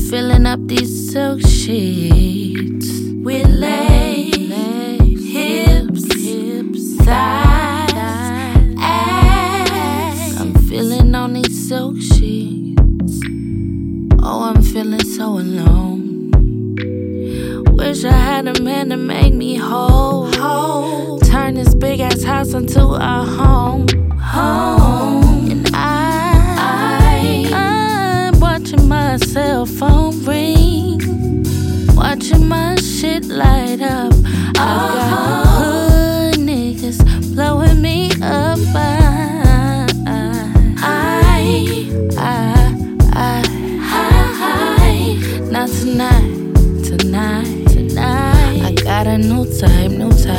filling up these silk sheets with legs, hips, thighs, ass. I'm feeling on these silk sheets. Oh, I'm feeling so alone. Wish I had a man to make me whole. Turn this big ass house into a home. And I'm watching my cell phone ring, watching my shit light up. I got hood niggas blowing me up. Not tonight. I got a new type.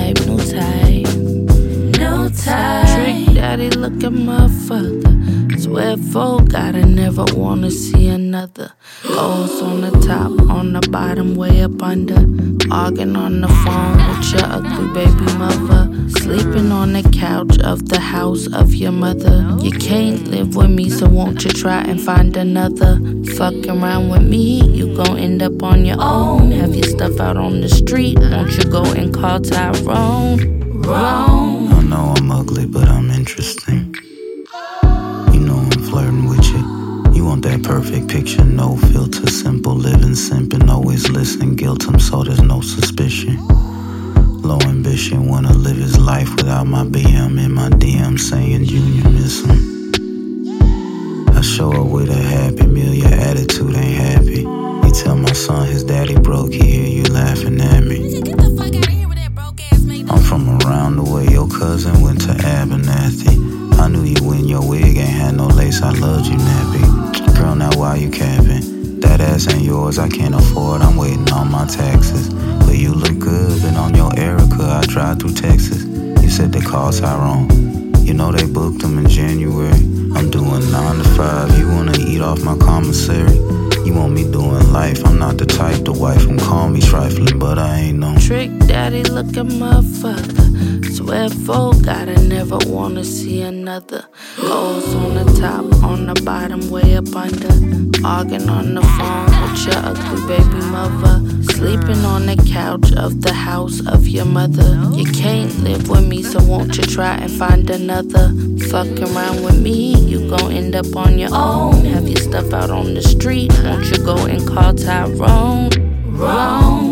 Trick Daddy looking motherfucker. Swear for God I never wanna see another. Goals on the top, on the bottom, way up under. Arguing on the phone with your ugly baby mother. Sleeping on the couch of the house of your mother. You can't live with me, so won't you try and find another? Fucking around with me, you gon' end up on your own. Have your stuff out on the street, won't you go and call Tyrone? I know I'm ugly, but I'm interesting. You know I'm flirting with you. You want that perfect picture, no filter, simple living, simping, always listening, guilt him so there's no suspicion. Low ambition, wanna live his life without my BM in my DM saying Junior miss him. I show up with a happy meal, your attitude ain't happy. You tell my son his daddy broke, he hear you laughing at me. I'm from around the way, your cousin went to Abernathy. I knew you when your wig ain't had no lace, I loved you nappy. Girl, now why you capping? That ass ain't yours, I can't afford, I'm waiting on my taxes. But you look good, been on your Erica, I drive through Texas. You said they called Tyrone, you know they booked him in January. I'm doing 9 to 5, you wanna eat off my commissary. You want me doing life, I'm not the type to wife him, call me trifling, but I ain't no Trick Daddy looking motherfucker. Swear for God I never wanna see another. Goals on the top, on the bottom, way up under. Arguing on the phone with your ugly baby mother. Sleeping on the couch of the house of your mother. You can't live with me, so won't you try and find another? Fucking around with me, you gon' end up on your own. Have your stuff out on the street, won't you go and call Tyrone?